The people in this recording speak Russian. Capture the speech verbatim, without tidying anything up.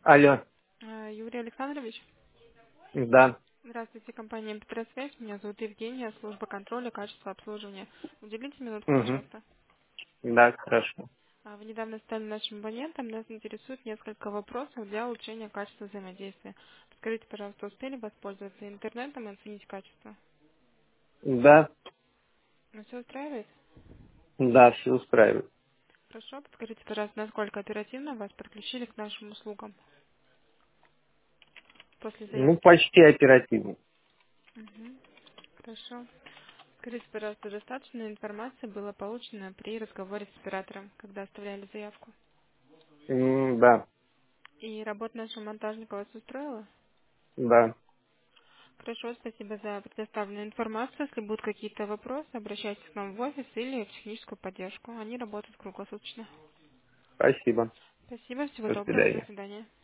Алло, А, Юрий Александрович, да, здравствуйте, компания «Петросвязь». Меня зовут Евгения, служба контроля качества обслуживания. Уделите минутку, угу, пожалуйста. да, хорошо. А, Вы недавно стали нашим абонентом. Нас интересует несколько вопросов для улучшения качества взаимодействия. Скажите, пожалуйста, успели воспользоваться интернетом и оценить качество? Да, Ну, все устраивает? да, все устраивает. Хорошо. Подскажите, пожалуйста, насколько оперативно вас подключили к нашим услугам после Ну, заявки? почти оперативно. Мгм. Хорошо. Скажите, пожалуйста, достаточно информации было получено при разговоре с оператором, когда оставляли заявку? М, Да, И работа нашего монтажника вас устроила? да, Хорошо, спасибо за предоставленную информацию. Если будут какие-то вопросы, обращайтесь к нам в офис или в техническую поддержку. Они работают круглосуточно. спасибо. Спасибо, всего До доброго, до свидания. свидания.